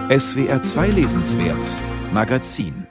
SWR 2 Lesenswert Magazin.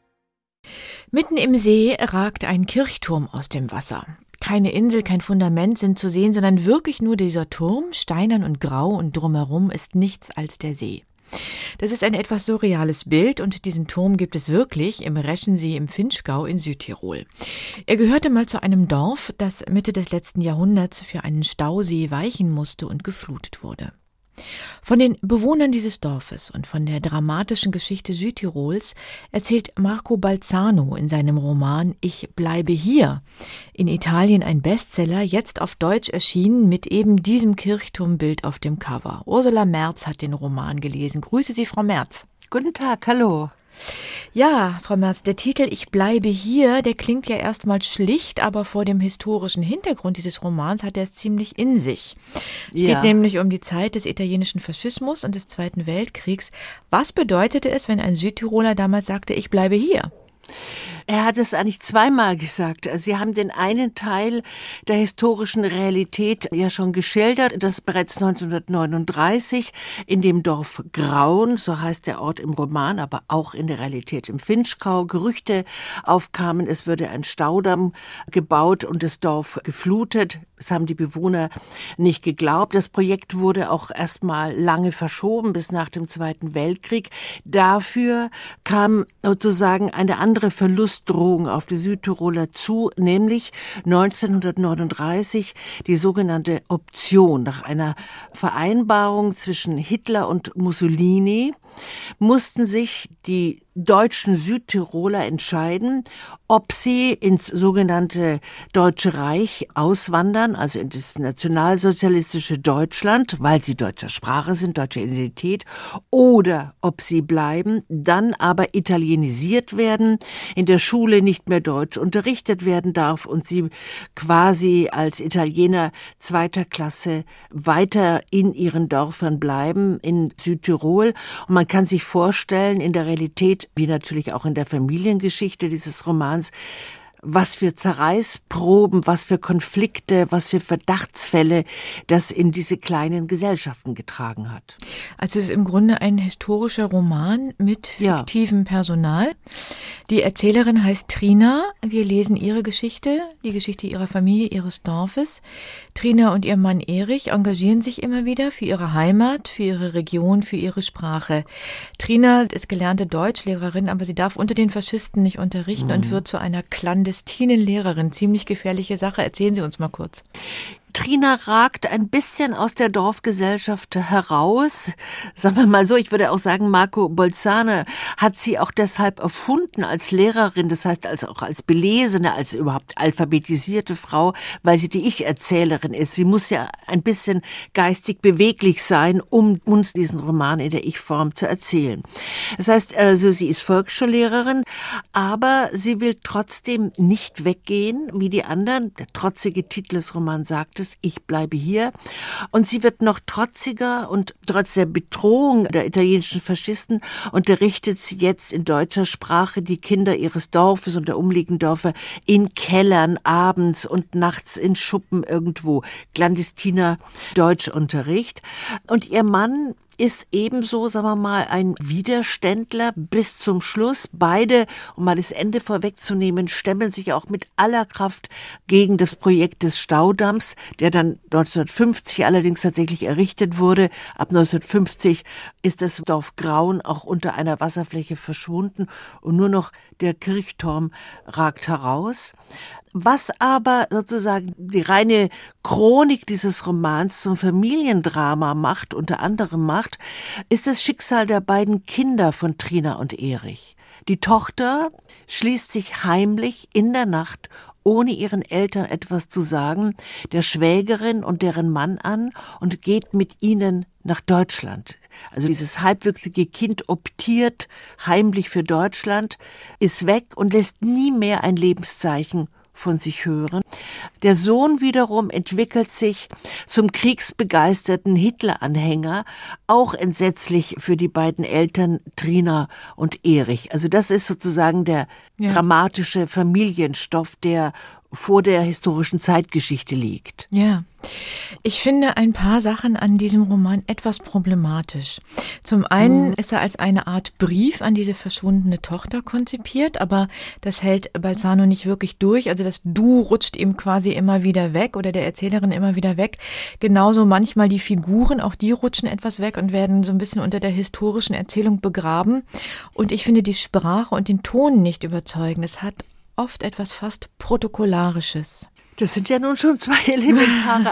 Mitten im See ragt ein Kirchturm aus dem Wasser. Keine Insel, kein Fundament sind zu sehen, sondern wirklich nur dieser Turm, steinern und grau, und drumherum ist nichts als der See. Das ist ein etwas surreales Bild, und diesen Turm gibt es wirklich im Reschensee im Vinschgau in Südtirol. Er gehörte mal zu einem Dorf, das Mitte des letzten Jahrhunderts für einen Stausee weichen musste und geflutet wurde. Von den Bewohnern dieses Dorfes und von der dramatischen Geschichte Südtirols erzählt Marco Balzano in seinem Roman »Ich bleibe hier«. In Italien ein Bestseller, jetzt auf Deutsch erschienen mit eben diesem Kirchturmbild auf dem Cover. Ursula Merz hat den Roman gelesen. Grüße Sie, Frau Merz. Guten Tag, hallo. Ja, Frau Merz, der Titel »Ich bleibe hier«, der klingt ja erstmal schlicht, aber vor dem historischen Hintergrund dieses Romans hat er es ziemlich in sich. Es geht nämlich um die Zeit des italienischen Faschismus und des Zweiten Weltkriegs. Was bedeutete es, wenn ein Südtiroler damals sagte, ich bleibe hier? Er hat es eigentlich zweimal gesagt. Sie haben den einen Teil der historischen Realität ja schon geschildert, das bereits 1939 in dem Dorf Graun, so heißt der Ort im Roman, aber auch in der Realität im Vinschgau, Gerüchte aufkamen, es würde ein Staudamm gebaut und das Dorf geflutet. Das haben die Bewohner nicht geglaubt. Das Projekt wurde auch erstmal lange verschoben bis nach dem Zweiten Weltkrieg. Dafür kam sozusagen eine andere Verlustdrohung auf die Südtiroler zu, nämlich 1939 die sogenannte Option. Nach einer Vereinbarung zwischen Hitler und Mussolini mussten sich die deutschen Südtiroler entscheiden, ob sie ins sogenannte Deutsche Reich auswandern, also in das nationalsozialistische Deutschland, weil sie deutscher Sprache sind, deutscher Identität, oder ob sie bleiben, dann aber italienisiert werden, in der Schule nicht mehr Deutsch unterrichtet werden darf und sie quasi als Italiener zweiter Klasse weiter in ihren Dörfern bleiben, in Südtirol. Und man kann sich vorstellen, in der Realität, wie natürlich auch in der Familiengeschichte dieses Romans, was für Zerreißproben, was für Konflikte, was für Verdachtsfälle das in diese kleinen Gesellschaften getragen hat. Also es ist im Grunde ein historischer Roman mit fiktivem Personal. Die Erzählerin heißt Trina. Wir lesen ihre Geschichte, die Geschichte ihrer Familie, ihres Dorfes. Trina und ihr Mann Erich engagieren sich immer wieder für ihre Heimat, für ihre Region, für ihre Sprache. Trina ist gelernte Deutschlehrerin, aber sie darf unter den Faschisten nicht unterrichten und wird zu einer clandestinen Lehrerin. Ziemlich gefährliche Sache. Erzählen Sie uns mal kurz. Trina ragt ein bisschen aus der Dorfgesellschaft heraus. Sagen wir mal so, ich würde auch sagen, Marco Balzano hat sie auch deshalb erfunden als Lehrerin, das heißt auch als belesene, als überhaupt alphabetisierte Frau, weil sie die Ich-Erzählerin ist. Sie muss ja ein bisschen geistig beweglich sein, um uns diesen Roman in der Ich-Form zu erzählen. Das heißt, also sie ist Volksschullehrerin, aber sie will trotzdem nicht weggehen, wie die anderen. Der trotzige Titel des Romans sagt es, ich bleibe hier. Und sie wird noch trotziger und trotz der Bedrohung der italienischen Faschisten unterrichtet sie jetzt in deutscher Sprache die Kinder ihres Dorfes und der umliegenden Dörfer in Kellern, abends und nachts in Schuppen irgendwo. Clandestiner Deutschunterricht. Und ihr Mann ist ebenso, sagen wir mal, ein Widerständler bis zum Schluss. Beide, um mal das Ende vorwegzunehmen, stemmen sich auch mit aller Kraft gegen das Projekt des Staudamms, der dann 1950 allerdings tatsächlich errichtet wurde. Ab 1950 ist das Dorf Graun auch unter einer Wasserfläche verschwunden und nur noch der Kirchturm ragt heraus. Was aber sozusagen die reine Chronik dieses Romans zum Familiendrama macht, unter anderem macht, ist das Schicksal der beiden Kinder von Trina und Erich. Die Tochter schließt sich heimlich in der Nacht, ohne ihren Eltern etwas zu sagen, der Schwägerin und deren Mann an und geht mit ihnen nach Deutschland. Also dieses halbwüchsige Kind optiert heimlich für Deutschland, ist weg und lässt nie mehr ein Lebenszeichen von sich hören. Der Sohn wiederum entwickelt sich zum kriegsbegeisterten Hitler-Anhänger, auch entsetzlich für die beiden Eltern Trina und Erich. Also das ist sozusagen der dramatische Familienstoff, der vor der historischen Zeitgeschichte liegt. Ja, ich finde ein paar Sachen an diesem Roman etwas problematisch. Zum einen ist er als eine Art Brief an diese verschwundene Tochter konzipiert, aber das hält Balzano nicht wirklich durch. Also das Du rutscht ihm quasi immer wieder weg oder der Erzählerin immer wieder weg. Genauso manchmal die Figuren, auch die rutschen etwas weg und werden so ein bisschen unter der historischen Erzählung begraben. Und ich finde die Sprache und den Ton nicht überzeugend. Es hat oft etwas fast Protokollarisches. Das sind ja nun schon zwei elementare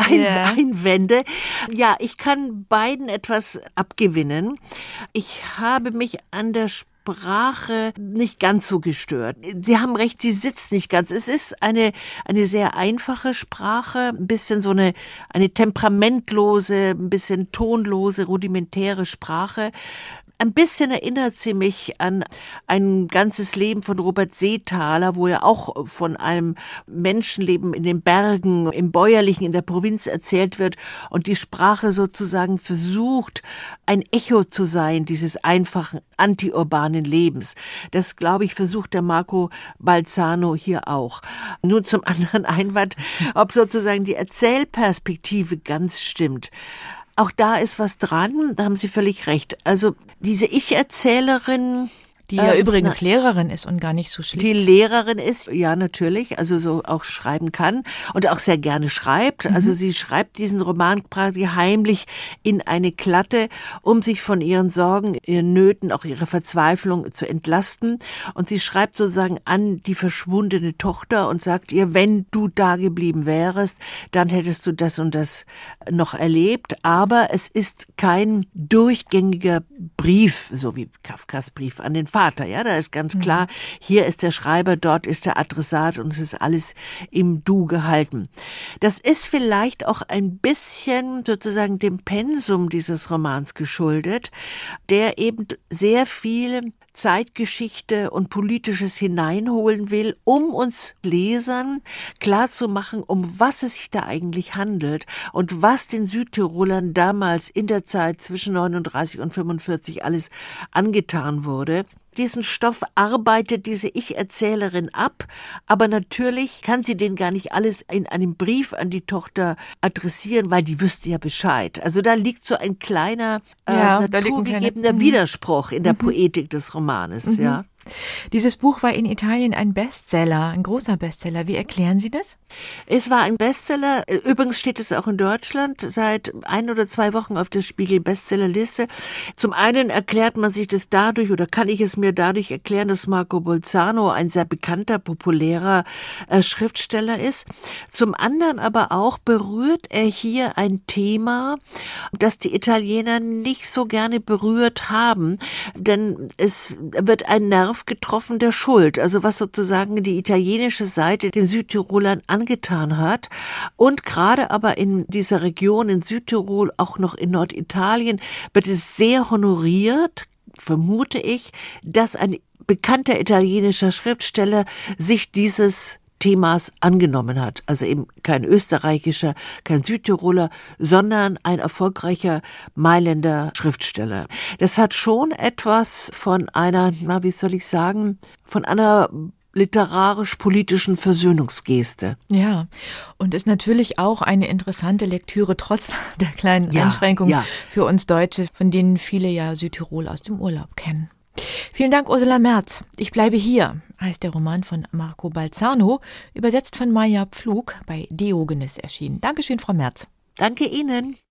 Einwände. Ja, ich kann beiden etwas abgewinnen. Ich habe mich an der Sprache nicht ganz so gestört. Sie haben recht, sie sitzt nicht ganz. Es ist eine sehr einfache Sprache, ein bisschen so eine temperamentlose, ein bisschen tonlose, rudimentäre Sprache. Ein bisschen erinnert sie mich an ein ganzes Leben von Robert Seethaler, wo er auch von einem Menschenleben in den Bergen, im Bäuerlichen, in der Provinz erzählt wird und die Sprache sozusagen versucht, ein Echo zu sein dieses einfachen, antiurbanen Lebens. Das, glaube ich, versucht der Marco Balzano hier auch. Nun zum anderen Einwand, ob sozusagen die Erzählperspektive ganz stimmt. Auch da ist was dran, da haben Sie völlig recht. Also diese Ich-Erzählerin, die ja übrigens Lehrerin ist und gar nicht so schlicht. Die Lehrerin ist, ja natürlich, also so auch schreiben kann und auch sehr gerne schreibt. Also sie schreibt diesen Roman quasi heimlich in eine Klatte, um sich von ihren Sorgen, ihren Nöten, auch ihrer Verzweiflung zu entlasten. Und sie schreibt sozusagen an die verschwundene Tochter und sagt ihr, wenn du da geblieben wärst, dann hättest du das und das noch erlebt. Aber es ist kein durchgängiger Brief, so wie Kafkas Brief an den Vater, ja, da ist ganz klar, hier ist der Schreiber, dort ist der Adressat und es ist alles im Du gehalten. Das ist vielleicht auch ein bisschen sozusagen dem Pensum dieses Romans geschuldet, der eben sehr viel Zeitgeschichte und Politisches hineinholen will, um uns Lesern klarzumachen, um was es sich da eigentlich handelt und was den Südtirolern damals in der Zeit zwischen 39 und 45 alles angetan wurde. Diesen Stoff arbeitet diese Ich-Erzählerin ab, aber natürlich kann sie den gar nicht alles in einem Brief an die Tochter adressieren, weil die wüsste ja Bescheid. Also da liegt so ein kleiner naturgegebener Widerspruch in der Poetik des Romanes, ja. Dieses Buch war in Italien ein Bestseller, ein großer Bestseller. Wie erklären Sie das? Es war ein Bestseller. Übrigens steht es auch in Deutschland seit 1 oder 2 Wochen auf der Spiegel-Bestsellerliste. Zum einen erklärt man sich das dadurch, oder kann ich es mir dadurch erklären, dass Marco Bolzano ein sehr bekannter, populärer Schriftsteller ist. Zum anderen aber auch berührt er hier ein Thema, das die Italiener nicht so gerne berührt haben, denn es wird ein Nerv getroffen der Schuld, also was sozusagen die italienische Seite den Südtirolern angetan hat. Und gerade aber in dieser Region in Südtirol, auch noch in Norditalien, wird es sehr honoriert, vermute ich, dass ein bekannter italienischer Schriftsteller sich dieses Themas angenommen hat. Also eben kein österreichischer, kein Südtiroler, sondern ein erfolgreicher Mailänder Schriftsteller. Das hat schon etwas von einer, wie soll ich sagen, von einer literarisch-politischen Versöhnungsgeste. Ja, und ist natürlich auch eine interessante Lektüre, trotz der kleinen Einschränkungen für uns Deutsche, von denen viele ja Südtirol aus dem Urlaub kennen. Vielen Dank, Ursula Merz. Ich bleibe hier, heißt der Roman von Marco Balzano, übersetzt von Maja Pflug, bei Diogenes erschienen. Dankeschön, Frau Merz. Danke Ihnen.